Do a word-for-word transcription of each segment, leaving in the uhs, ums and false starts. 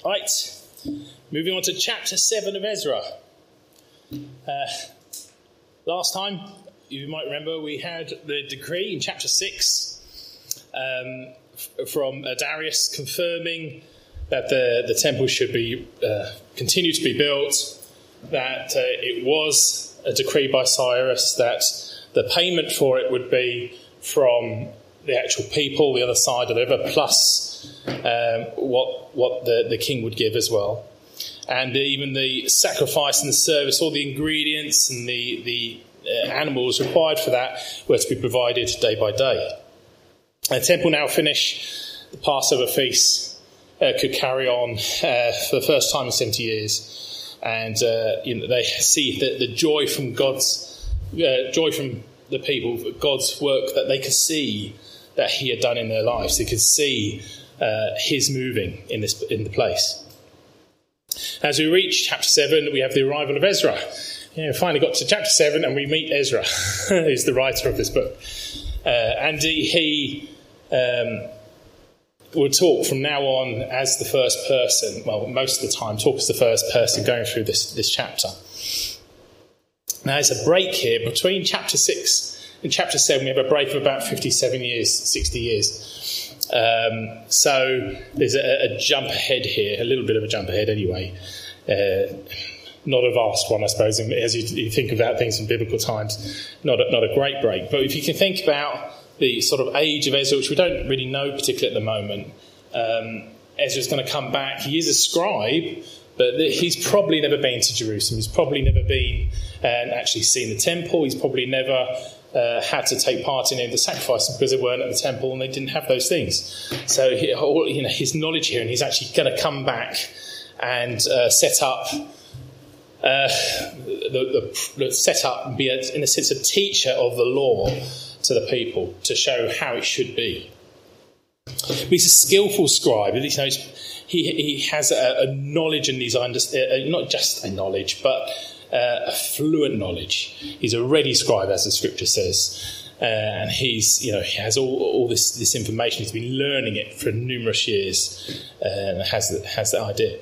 Right, moving on to chapter seven of Ezra. Uh, last time, you might remember, we had the decree in chapter six um, f- from uh, Darius confirming that the, the temple should be uh, continue to be built, that uh, it was a decree by Cyrus that the payment for it would be from the actual people, the other side of the river, plus um, what what the, the king would give as well. And even the sacrifice and the service, all the ingredients and the, the uh, animals required for that were to be provided day by day. The temple now finished, the Passover feast uh, could carry on uh, for the first time in seventy years. And uh, you know, they see the, the joy from God's, uh, joy from the people, God's work that they could see that he had done in their lives. They could see uh, his moving in this in the place. As we reach chapter seven, we have the arrival of Ezra. Yeah, we finally got to chapter seven and we meet Ezra, who's the writer of this book. Uh, and he, he um, will talk from now on as the first person, well, most of the time, talk as the first person going through this, this chapter. Now, there's a break here between chapter six and chapter seven. We have a break of about fifty-seven years, sixty years. Um, so there's a, a jump ahead here, a little bit of a jump ahead anyway. Uh, not a vast one, I suppose, as you, you think about things in biblical times. Not a, not a great break. But if you can think about the sort of age of Ezra, which we don't really know particularly at the moment, um, Ezra's going to come back. He is a scribe, but he's probably never been to Jerusalem. He's probably never been and actually seen the temple. He's probably never uh, had to take part in any of the sacrifices because they weren't at the temple and they didn't have those things. So he, all, you know, his knowledge here, and he's actually going to come back and uh, set up, uh, the, the, the set up and be, a, in a sense, a teacher of the law to the people to show how it should be. But he's a skillful scribe. You know, he he has a, a knowledge and these under, uh, not just a knowledge, but uh, a fluent knowledge. He's a ready scribe, as the scripture says, uh, and he's you know he has all, all this this information. He's been learning it for numerous years, uh, and has the, has that idea.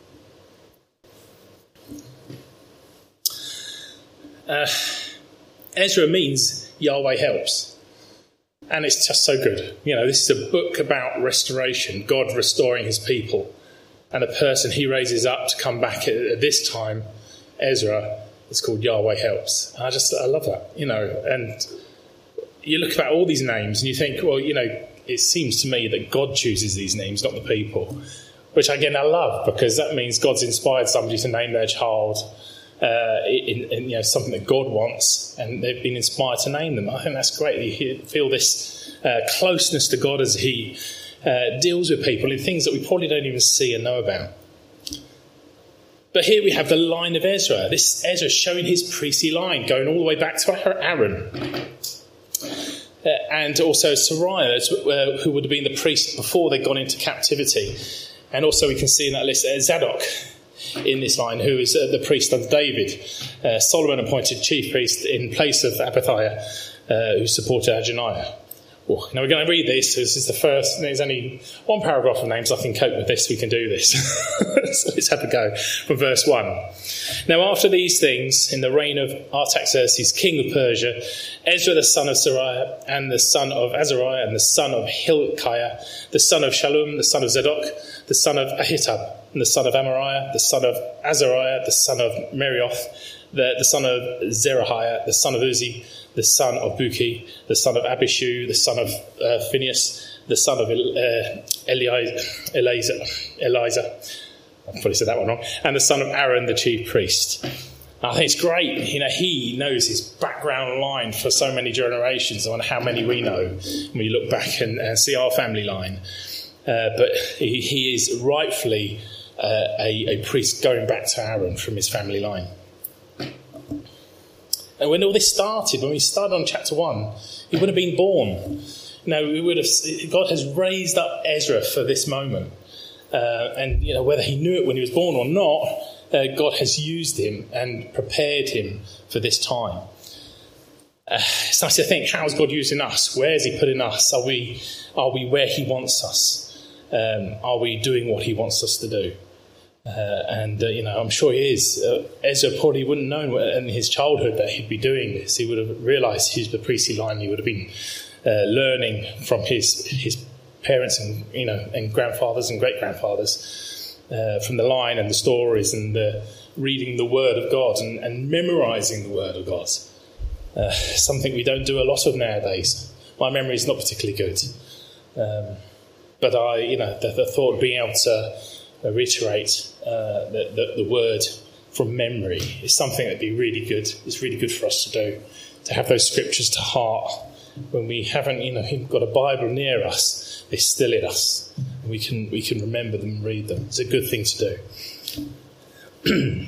Uh, Ezra means Yahweh helps. And it's just so good. You know, this is a book about restoration, God restoring his people. And the person he raises up to come back at, at this time, Ezra, is called Yahweh Helps. And I just, I love that, you know. And you look at all these names and you think, well, you know, it seems to me that God chooses these names, not the people. Which, again, I love, because that means God's inspired somebody to name their child Uh, in, in you know something that God wants, and they've been inspired to name them. I think that's great. You feel this uh, closeness to God as he uh, deals with people in things that we probably don't even see and know about. But here we have the line of Ezra. This Ezra showing his priestly line, going all the way back to Aaron. Uh, and also Sariah, uh, who would have been the priest before they'd gone into captivity. And also we can see in that list uh, Zadok, in this line, who is uh, the priest under David. Uh, Solomon appointed chief priest in place of Abiathar, uh, who supported Adoniah. Oh, now we're going to read this. This is the first, there's only one paragraph of names. I can cope with this. We can do this. So let's have a go from verse one. Now after these things, in the reign of Artaxerxes, king of Persia, Ezra the son of Sariah, and the son of Azariah, and the son of Hilkiah, the son of Shallum, the son of Zadok, the son of Ahitub, and the son of Amariah, the son of Azariah, the son of Merioth, the, the son of Zerahiah, the son of Uzi, the son of Buki, the son of Abishu, the son of uh, Phinehas, the son of uh, Eliza, Eliza, I probably said that one wrong, and the son of Aaron, the chief priest. I think it's great. You know, he knows his background line for so many generations. I wonder how many we know when we look back and, and see our family line. Uh, but he, he is rightfully uh, a, a priest going back to Aaron from his family line. And when all this started, when we started on chapter one, he would have been born. You know, we would have. God has raised up Ezra for this moment, uh, and you know whether he knew it when he was born or not, uh, God has used him and prepared him for this time. Uh, it's nice to think: how is God using us? Where is He putting us? Are we are we where He wants us? Um, are we doing what He wants us to do? Uh, and, uh, you know, I'm sure he is. Uh, Ezra probably wouldn't have known in his childhood that he'd be doing this. He would have realised he's the priestly line. He would have been uh, learning from his his parents and, you know, and grandfathers and great-grandfathers uh, from the line and the stories and uh, reading the Word of God and, and memorising the Word of God. Uh, something we don't do a lot of nowadays. My memory is not particularly good. Um, but I, you know, the, the thought of being able to uh, reiterate uh, the, the, the word from memory is something that'd be really good. It's really good for us to do, to have those scriptures to heart when we haven't, you know, got a Bible near us. They're still in us, and we can we can remember them and read them. It's a good thing to do.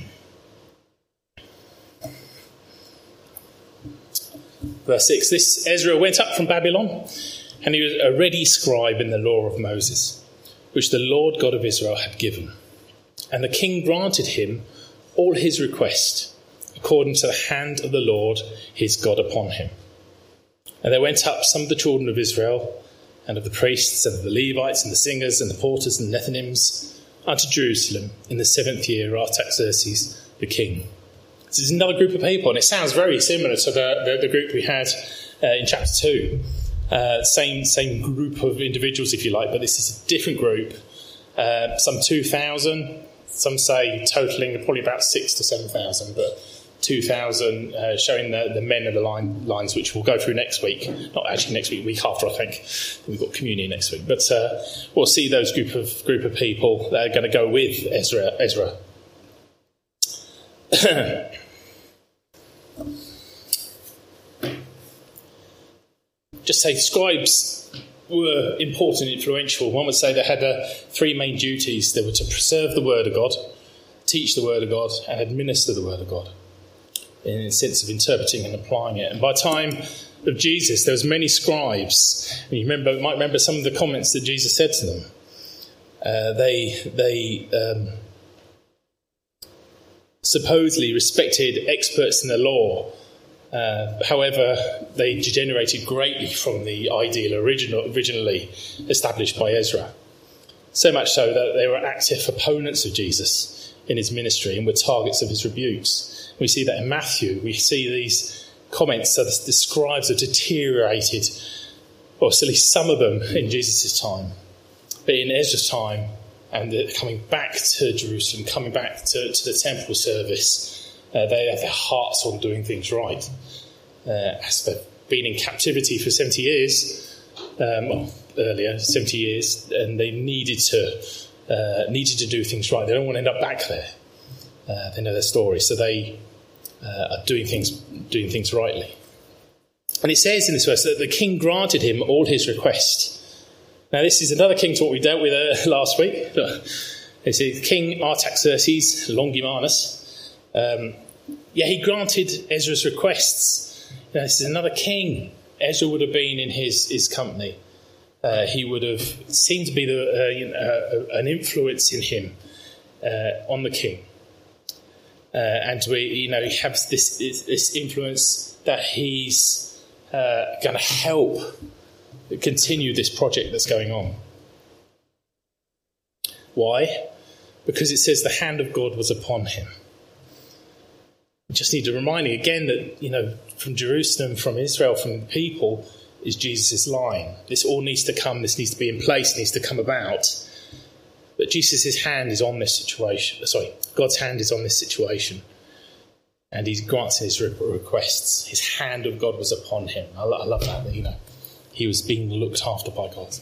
Verse six, this Ezra went up from Babylon, and he was a ready scribe in the law of Moses, which the Lord God of Israel had given. And the king granted him all his request, according to the hand of the Lord his God upon him. And there went up some of the children of Israel, and of the priests, and of the Levites, and the singers, and the porters, and Nethinims, unto Jerusalem in the seventh year of Artaxerxes the king. This is another group of people, and it sounds very similar to the, the, the group we had uh, in chapter two. Uh, same same group of individuals, if you like, but this is a different group. Uh, some two thousand, some say totalling probably about six to seven thousand, but two thousand uh, showing the, the men of the line, lines, which we'll go through next week. Not actually next week, week after, I think. We've got communion next week. But uh, we'll see those group of group of people that are going to go with Ezra. Ezra. Just say scribes were important and influential. One would say they had uh, three main duties. They were to preserve the word of God, teach the word of God, and administer the word of God, in the sense of interpreting and applying it. And by the time of Jesus, there was many scribes. And you remember, might remember some of the comments that Jesus said to them. Uh, they they um, supposedly respected experts in the law. Uh, however, they degenerated greatly from the ideal original, originally established by Ezra. So much so that they were active opponents of Jesus in his ministry and were targets of his rebukes. We see that in Matthew. We see these comments that the scribes have deteriorated, or at least some of them in Jesus' time. But in Ezra's time, and coming back to Jerusalem, coming back to, to the temple service, Uh, they have their hearts on doing things right. Uh, as they've been in captivity for seventy years, um, well, earlier, seventy years, and they needed to uh, needed to do things right. They don't want to end up back there. Uh, they know their story, so they uh, are doing things doing things rightly. And it says in this verse that the king granted him all his request. Now, this is another king to what we dealt with uh, last week. This is King Artaxerxes Longimanus. Um, yeah, he granted Ezra's requests. You know, this is another king. Ezra would have been in his, his company. Uh, he would have seemed to be the, uh, you know, uh, an influence in him uh, on the king. Uh, and we, you know, he has this this influence that he's uh, going to help continue this project that's going on. Why? Because it says the hand of God was upon him. We just need to remind you again that, you know, from Jerusalem, from Israel, from the people, is Jesus' line. This all needs to come, this needs to be in place, needs to come about. But Jesus' hand is on this situation. Sorry, God's hand is on this situation. And he grants his requests. His hand of God was upon him. I love that, you know. He was being looked after by God.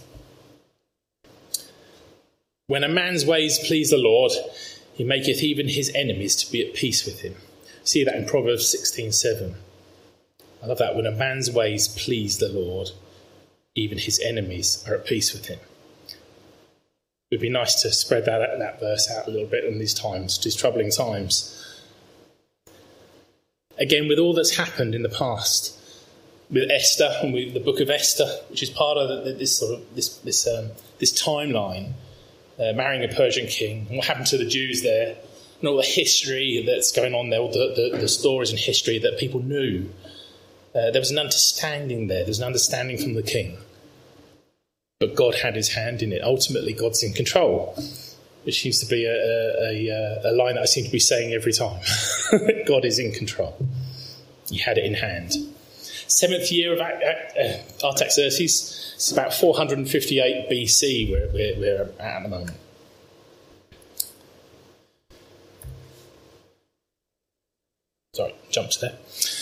When a man's ways please the Lord, he maketh even his enemies to be at peace with him. See that in Proverbs sixteen seven. I love that. When a man's ways please the Lord, even his enemies are at peace with him. It would be nice to spread that, that verse out a little bit in these times, these troubling times. Again, with all that's happened in the past, with Esther and with the book of Esther, which is part of the, this sort of this this um, this timeline, uh, marrying a Persian king, and what happened to the Jews there. And all the history that's going on there, all the, the, the stories and history that people knew. Uh, there was an understanding there. There's an understanding from the king. But God had his hand in it. Ultimately, God's in control. which seems to be a, a, a, a line that I seem to be saying every time. God is in control. He had it in hand. Seventh year of Artaxerxes, it's about four hundred fifty-eight B C where we're, we're at at the moment. Sorry, jumped there.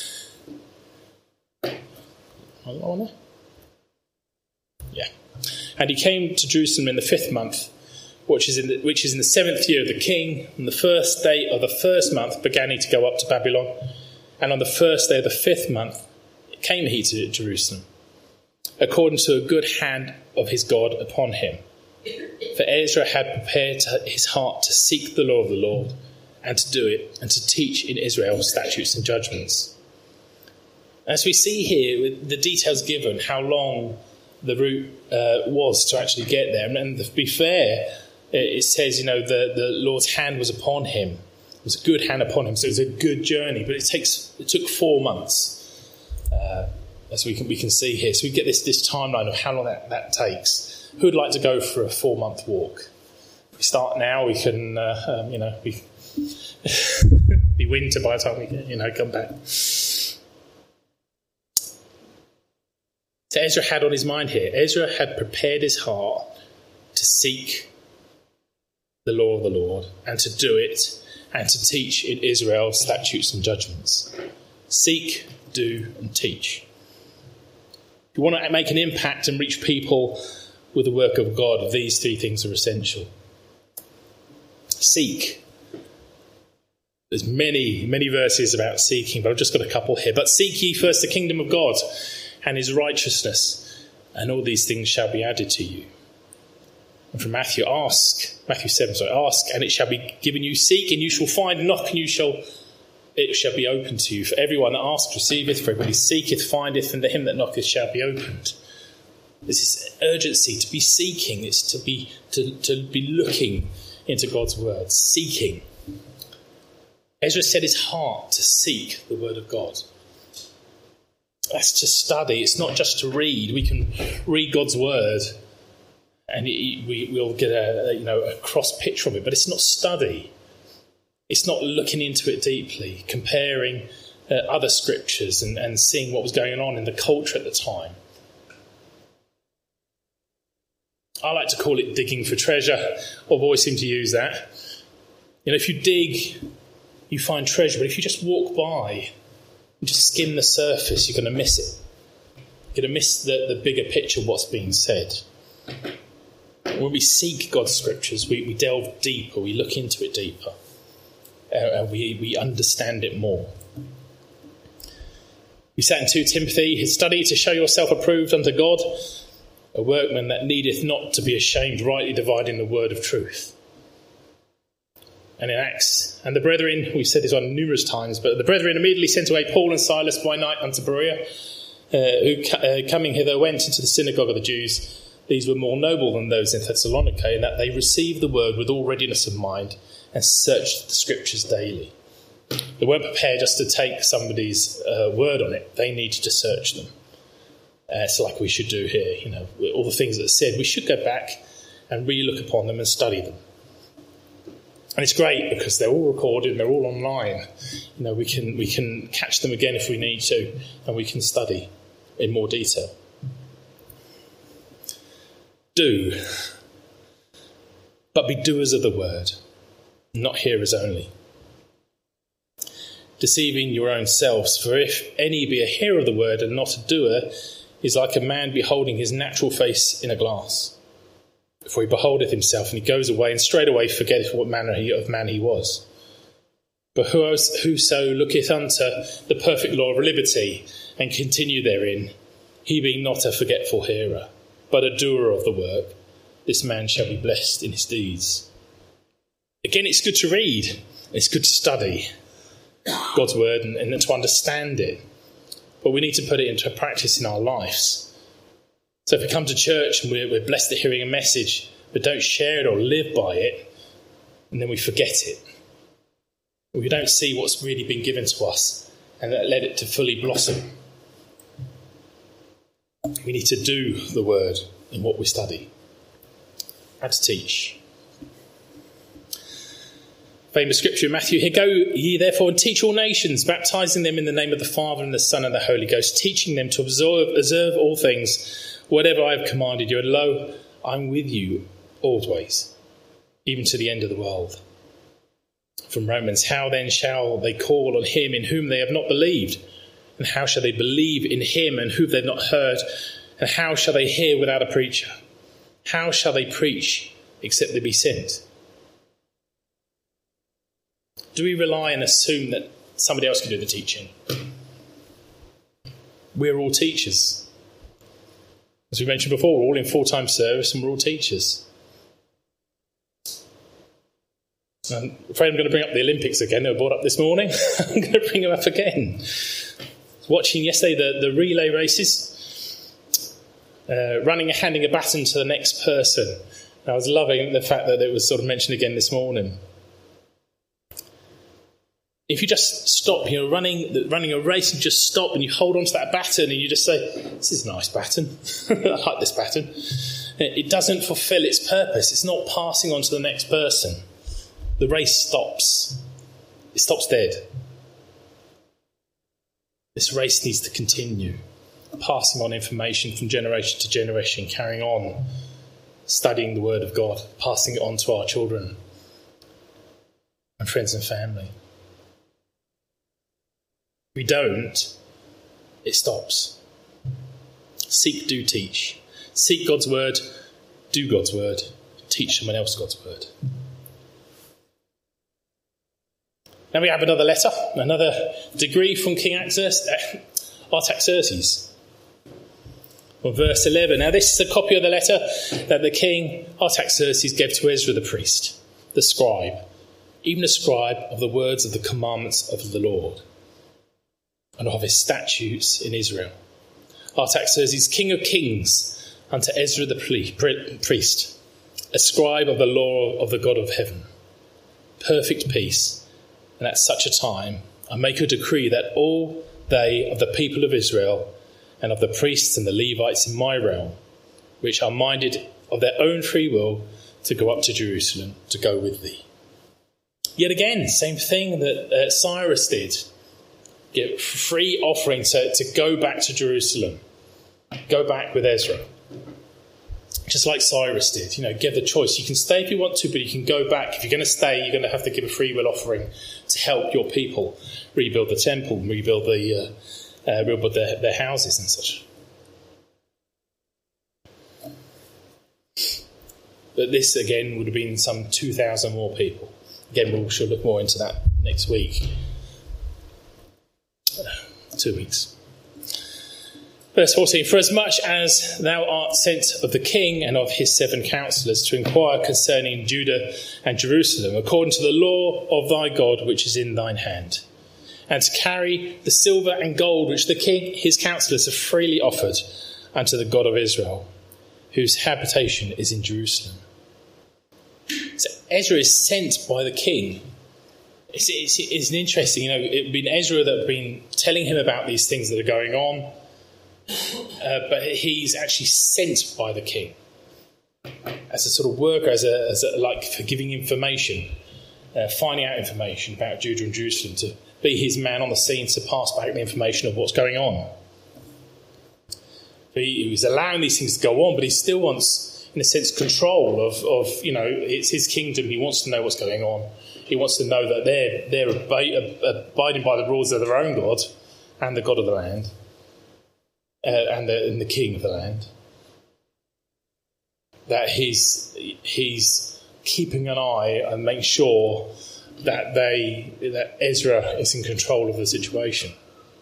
On there? Yeah. And he came to Jerusalem in the fifth month, which is in the, which is in the seventh year of the king. On the first day of the first month began he to go up to Babylon. And on the first day of the fifth month came he to Jerusalem, according to a good hand of his God upon him. For Ezra had prepared his heart to seek the law of the Lord, and to do it, and to teach in Israel statutes and judgments. As we see here, with the details given, how long the route uh, was to actually get there. And to be fair, it says, you know, the, the Lord's hand was upon him. It was a good hand upon him, so it was a good journey. But it takes it took four months, uh, as we can we can see here. So we get this this timeline of how long that, that takes. Who would like to go for a four-month walk? If we start now, we can, uh, um, you know, we be winter by the time we you know come back. So Ezra had on his mind here. Ezra had prepared his heart to seek the law of the Lord and to do it and to teach in Israel statutes and judgments. Seek, do, and teach. If you want to make an impact and reach people with the work of God, these three things are essential. Seek. There's many, many verses about seeking, but I've just got a couple here. But seek ye first the kingdom of God and his righteousness, and all these things shall be added to you. And from Matthew, ask, Matthew seven, sorry, ask, and it shall be given you. Seek, and you shall find. Knock, and you shall, it shall be opened to you. For everyone that asketh receiveth, for everybody seeketh findeth, and to him that knocketh shall be opened. There's this urgency to be seeking. It's to be to, to be looking into God's word, seeking. Ezra set his heart to seek the word of God. That's to study. It's not just to read. We can read God's word and it, we, we'll get a, you know, a cross picture of it, but it's not study. It's not looking into it deeply, comparing uh, other scriptures and, and seeing what was going on in the culture at the time. I like to call it digging for treasure. I've always seemed to use that. You know, if you dig, you find treasure, but if you just walk by and just skim the surface, you're going to miss it. You're going to miss the, the bigger picture of what's being said. When we seek God's scriptures, we, we delve deeper, we look into it deeper, uh, and we, we understand it more. We sat in Second Timothy, study to show yourself approved unto God, a workman that needeth not to be ashamed, rightly dividing the word of truth. And in Acts, and the brethren, we've said this on numerous times, but the brethren immediately sent away Paul and Silas by night unto Berea, uh, who uh, coming hither went into the synagogue of the Jews. These were more noble than those in Thessalonica, in that they received the word with all readiness of mind and searched the scriptures daily. They weren't prepared just to take somebody's uh, word on it. They needed to search them. Uh, it's like we should do here. You know, all the things that are said, we should go back and re-look upon them and study them. And it's great because they're all recorded and they're all online. You know, we can we can catch them again if we need to, and we can study in more detail. Do, but be doers of the word, not hearers only, deceiving your own selves. For if any be a hearer of the word and not a doer, is like a man beholding his natural face in a glass. For he beholdeth himself, and he goes away, and straightway forgetteth what manner he, of man he was. But whoso looketh unto the perfect law of liberty, and continue therein, he being not a forgetful hearer, but a doer of the work, this man shall be blessed in his deeds. Again, it's good to read, it's good to study God's word and, and to understand it, but we need to put it into practice in our lives. So if we come to church and we're, we're blessed at hearing a message, but don't share it or live by it, and then we forget it, we don't see what's really been given to us and let it to fully blossom. We need to do the word in what we study and to teach. Famous scripture in Matthew, here go ye therefore and teach all nations, baptizing them in the name of the Father and the Son and the Holy Ghost, teaching them to observe, observe all things, whatever I have commanded you. And lo, I'm with you always, even to the end of the world. From Romans, how then shall they call on him in whom they have not believed? And how shall they believe in him and whom they have not heard? And how shall they hear without a preacher? How shall they preach except they be sent? Do we rely and assume that somebody else can do the teaching? We're all teachers. As we mentioned before, we're all in full-time service and we're all teachers. I'm afraid I'm going to bring up the Olympics again. They were brought up this morning. I'm going to bring them up again. Watching yesterday the, the relay races, uh, running and handing a baton to the next person. And I was loving the fact that it was sort of mentioned again this morning. If you just stop, you know, running running a race, and just stop and you hold on to that baton and you just say, this is a nice baton. I like this baton. It doesn't fulfill its purpose. It's not passing on to the next person. The race stops. It stops dead. This race needs to continue, passing on information from generation to generation, carrying on, studying the Word of God, passing it on to our children and friends and family. If we don't, it stops. Seek, do, teach. Seek God's word, do God's word, teach someone else God's word. Now we have another letter, another degree from King Artaxerxes. Well, verse eleven. Now this is a copy of the letter that the king Artaxerxes gave to Ezra the priest, the scribe, even a scribe of the words of the commandments of the Lord, and of his statutes in Israel. Artaxerxes, king of kings, unto Ezra the priest, a scribe of the law of the God of heaven. Perfect peace, and at such a time I make a decree that all they of the people of Israel and of the priests and the Levites in my realm, which are minded of their own free will to go up to Jerusalem, to go with thee. Yet again, same thing that uh, Cyrus did. Get free offering to, to go back to Jerusalem. Go back with Ezra. Just like Cyrus did. You know, give the choice. You can stay if you want to, but you can go back. If you're going to stay, you're going to have to give a free will offering to help your people rebuild the temple, rebuild the uh, uh, rebuild their, their houses and such. But this, again, would have been some two thousand more people. Again, we shall look more into that next week. Two weeks. Verse fourteen, for as much as thou art sent of the king and of his seven counsellors to inquire concerning Judah and Jerusalem, according to the law of thy God which is in thine hand, and to carry the silver and gold which the king, his counsellors, have freely offered unto the God of Israel, whose habitation is in Jerusalem. So Ezra is sent by the king. It's, it's, it's interesting, you know, it had been Ezra that had been telling him about these things that are going on, uh, but he's actually sent by the king as a sort of worker, as a, as a like for giving information, uh, finding out information about Judah and Jerusalem, to be his man on the scene to pass back the information of what's going on. He, he's allowing these things to go on, but he still wants, in a sense, control of, of, you know, it's his kingdom. He wants to know what's going on. He wants to know that they're, they're abiding by the rules of their own God and the God of the land uh, and, the, and the king of the land. That he's, he's keeping an eye and making sure that they that Ezra is in control of the situation.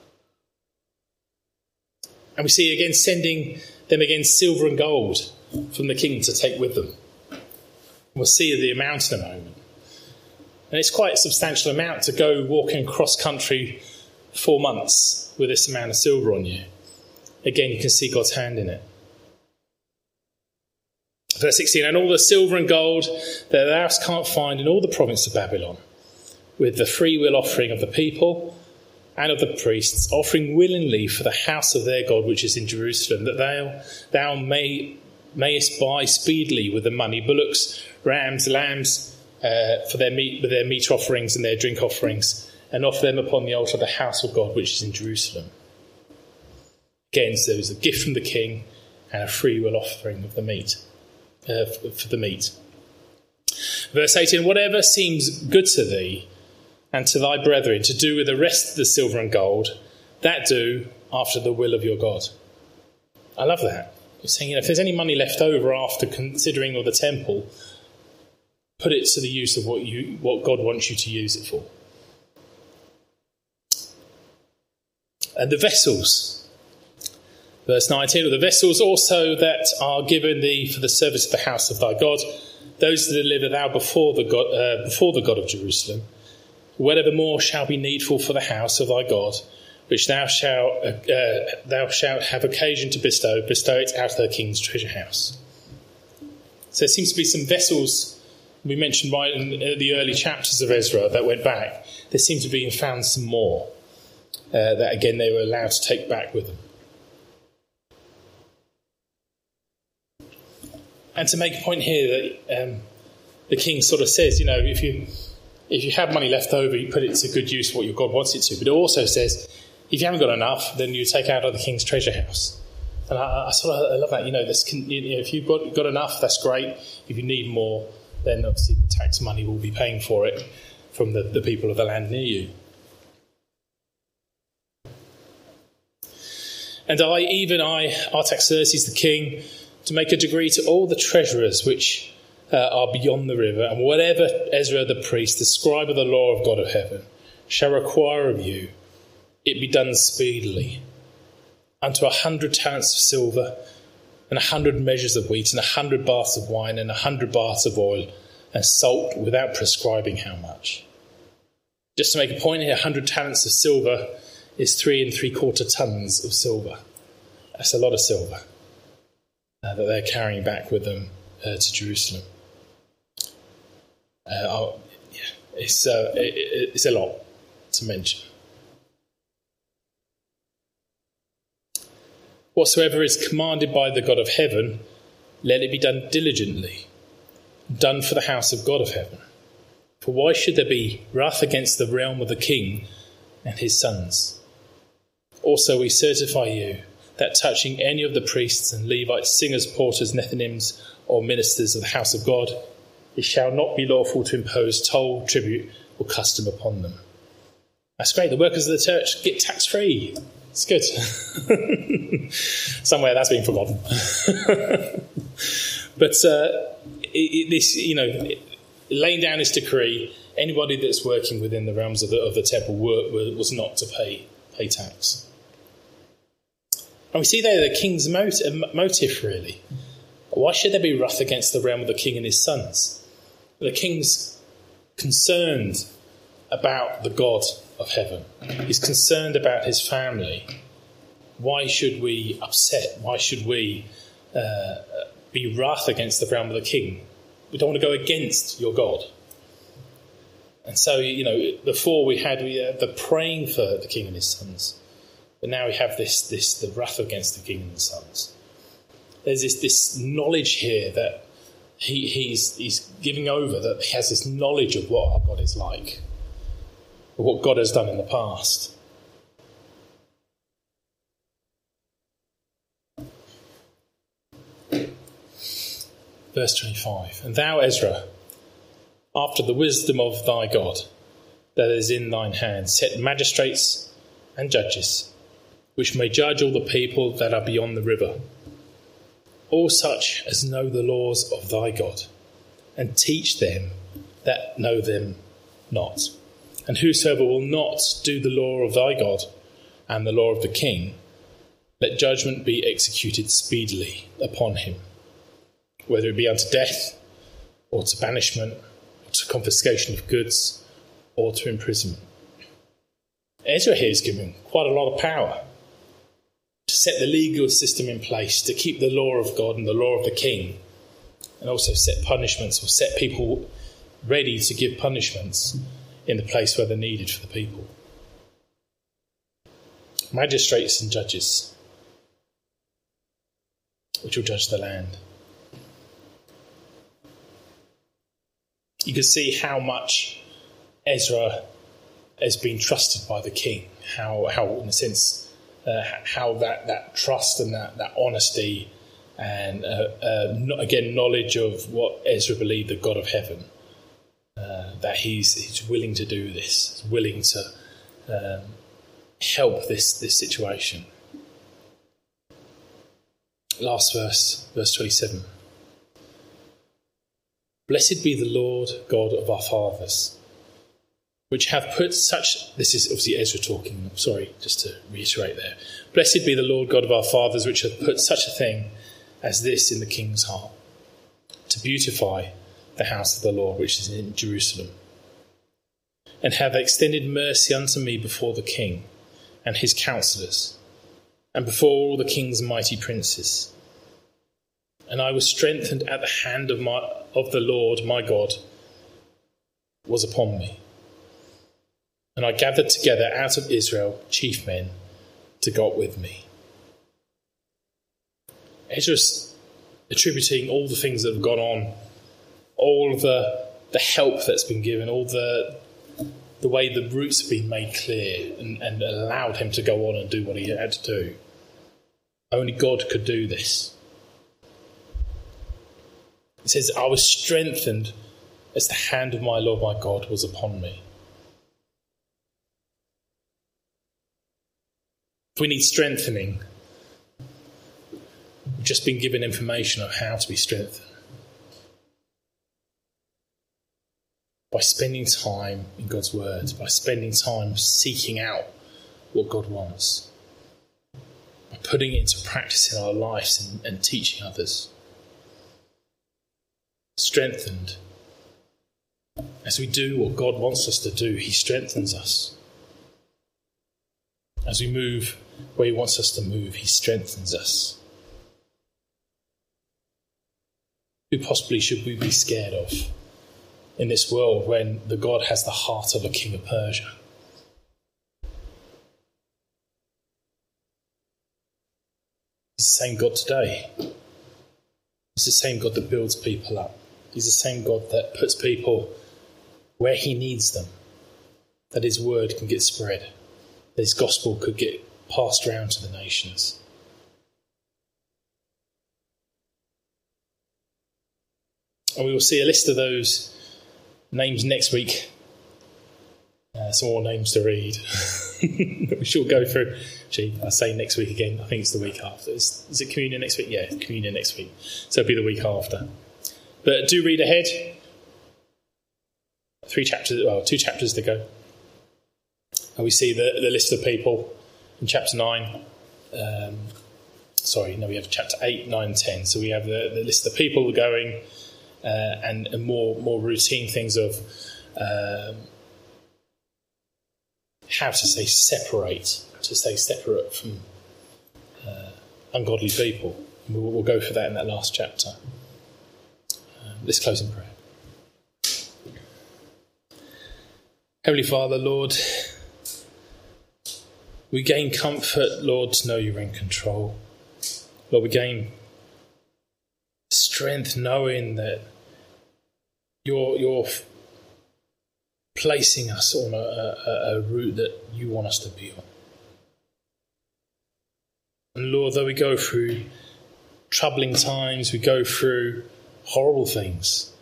And we see again sending them again silver and gold from the king to take with them. We'll see the amount in a moment. And it's quite a substantial amount to go walking across country four months with this amount of silver on you. Again, you can see God's hand in it. Verse sixteen, and all the silver and gold that thou canst find in all the province of Babylon, with the free will offering of the people and of the priests, offering willingly for the house of their God which is in Jerusalem, that thou, thou may, mayest buy speedily with the money bullocks, rams, lambs, uh, for their meat, with their meat offerings and their drink offerings, and offer them upon the altar of the house of God, which is in Jerusalem. Again, so there was a gift from the king and a free will offering of the meat, uh, for the meat. Verse eighteen, whatever seems good to thee and to thy brethren to do with the rest of the silver and gold, that do after the will of your God. I love that. It's saying, you know, if there's any money left over after considering of the temple, put it to the use of what you what God wants you to use it for. And the vessels. Verse nineteen, the vessels also that are given thee for the service of the house of thy God, those that deliver thou before the God, uh, before the God of Jerusalem, whatever more shall be needful for the house of thy God, which thou shalt uh, thou shalt have occasion to bestow, bestow it out of the king's treasure house. So there seems to be some vessels we mentioned right in the early chapters of Ezra that went back. There seems to be found some more uh, that again they were allowed to take back with them. And to make a point here that um, the king sort of says, you know, if you if you have money left over, you put it to good use what your God wants it to. But it also says, if you haven't got enough, then you take out of the king's treasure house. And I, I sort of I love that. You know, this can, you know, if you've got, got enough, that's great. If you need more, then obviously the tax money will be paying for it from the, the people of the land near you. And I, even I, Artaxerxes the king, to make a decree to all the treasurers which uh, are beyond the river, and whatever Ezra the priest, the scribe of the law of God of heaven, shall require of you, it be done speedily, unto a hundred talents of silver, and a hundred measures of wheat, and a hundred baths of wine, and a hundred baths of oil, and salt, without prescribing how much. Just to make a point here, a hundred talents of silver is three and three quarter tons of silver. That's a lot of silver uh, that they're carrying back with them uh, to Jerusalem. Uh, oh, yeah, it's, uh, it, it's a lot to mention. Whatsoever is commanded by the God of heaven, let it be done diligently, done for the house of God of heaven. For why should there be wrath against the realm of the king and his sons? Also we certify you that touching any of the priests and Levites, singers, porters, Nethinims, or ministers of the house of God, it shall not be lawful to impose toll, tribute, or custom upon them. That's great. The workers of the church get tax-free. It's good. Somewhere that's been forgotten. But uh, it, it, this, you know, it, laying down this decree, anybody that's working within the realms of the, of the temple were, were, was not to pay pay tax. And we see there the king's motive, motive, really. Why should there be wrath against the realm of the king and his sons? The king's concerned about the God of heaven. He's concerned about his family. Why should we upset? Why should we uh, be wrath against the realm of the king? We don't want to go against your God. And so, you know, before we had we had the praying for the king and his sons, but now we have this this the wrath against the king and his sons. There's this this knowledge here that he he's he's giving over, that he has this knowledge of what our God is like, of what God has done in the past. Verse twenty-five, and thou, Ezra, after the wisdom of thy God that is in thine hand, set magistrates and judges, which may judge all the people that are beyond the river, all such as know the laws of thy God, and teach them that know them not. And whosoever will not do the law of thy God and the law of the king, let judgment be executed speedily upon him, whether it be unto death, or to banishment, or to confiscation of goods, or to imprisonment. Ezra here is given quite a lot of power to set the legal system in place, to keep the law of God and the law of the king, and also set punishments, or set people ready to give punishments in the place where they're needed for the people. Magistrates and judges, which will judge the land. you can see how much Ezra has been trusted by the king, how, how in a sense, uh, how that, that trust and that, that honesty and, uh, uh, no, again, knowledge of what Ezra believed, the God of heaven, uh, that he's, he's willing to do this, he's willing to um, help this, this situation. Last verse, verse twenty-seven. Blessed be the Lord God of our fathers, which have put such... This is obviously Ezra talking, I'm sorry, just to reiterate there. Blessed be the Lord God of our fathers, which have put such a thing as this in the king's heart, to beautify the house of the Lord, which is in Jerusalem, and have extended mercy unto me before the king and his counsellors, and before all the king's mighty princes. And I was strengthened at the hand of my of the Lord my God was upon me. And I gathered together out of Israel chief men to go up with me. Ezra's attributing all the things that have gone on, all the the help that's been given, all the the way the routes have been made clear and, and allowed him to go on and do what he had to do. Only God could do this. It says, I was strengthened as the hand of my Lord my God was upon me. If we need strengthening, we've just been given information of how to be strengthened. By spending time in God's word, by spending time seeking out what God wants, by putting it into practice in our lives and, and teaching others. Strengthened. As we do what God wants us to do, he strengthens us. As we move where he wants us to move, he strengthens us. Who possibly should we be scared of in this world when the God has the heart of a king of Persia? He's the same God today. He's the same God that builds people up. He's the same God that puts people where he needs them, that his word can get spread, that his gospel could get passed around to the nations. And we will see a list of those names next week. Uh, some more names to read. We shall go through. Actually, I say next week again. I think it's the week after. Is, is it communion next week? Yeah, communion next week. So it'll be the week after. But do read ahead. Three chapters, well, two chapters to go. And we see the, the list of people in chapter nine. Um, sorry, no, we have chapter eight, nine, ten. So we have the, the list of people going uh, and, and more more routine things of um, how to stay separate, to stay separate from uh, ungodly people. And we'll, we'll go for that in that last chapter. Um, let's close in prayer. Heavenly Father, Lord, we gain comfort, Lord, to know you're in control. Lord, we gain strength knowing that you're, you're placing us on a, a, a route that you want us to be on. And Lord, though we go through troubling times, we go through horrible things,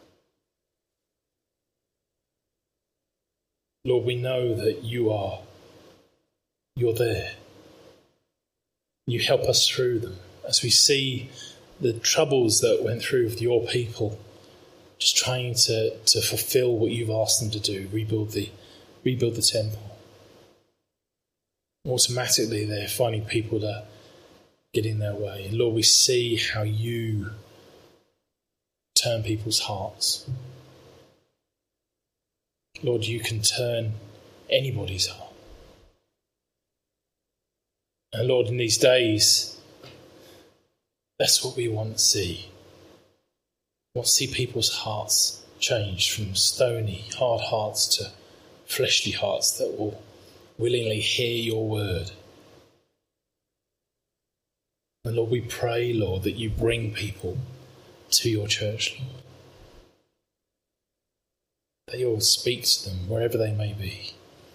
Lord, we know that you are, you're there. You help us through them as we see the troubles that went through with your people, just trying to, to fulfill what you've asked them to do, rebuild the rebuild the temple. Automatically they're finding people that get in their way. And Lord, we see how you turn people's hearts. Lord, you can turn anybody's heart. And Lord, in these days, that's what we want to see. We want to see people's hearts change from stony, hard hearts to fleshly hearts that will willingly hear your word. And Lord, we pray, Lord, that you bring people to your church, Lord. that you'll speak to them wherever they may be.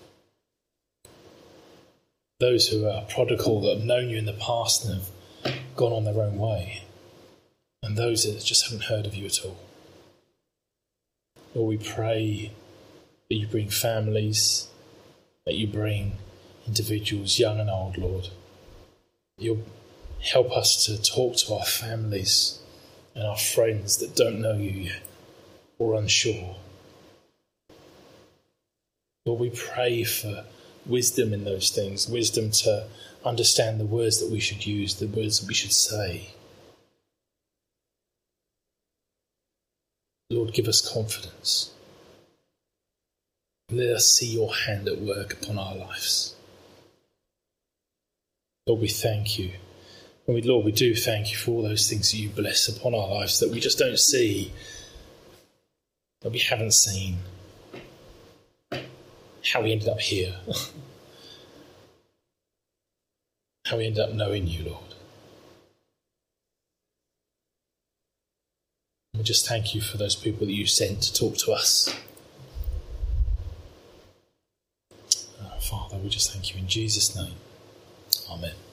Those who are prodigal, that have known you in the past and have gone on their own way, and those that just haven't heard of you at all. Lord, we pray that you bring families, that you bring individuals, young and old, Lord. You'll help us to talk to our families and our friends that don't know you yet or unsure. Lord, we pray for wisdom in those things, wisdom to understand the words that we should use, the words that we should say. Lord, give us confidence. Let us see your hand at work upon our lives. Lord, we thank you. And we, Lord, we do thank you for all those things that you bless upon our lives that we just don't see, that we haven't seen. How we ended up here. How we ended up knowing you, Lord. We just thank you for those people that you sent to talk to us. Oh, Father, we just thank you in Jesus' name. Amen.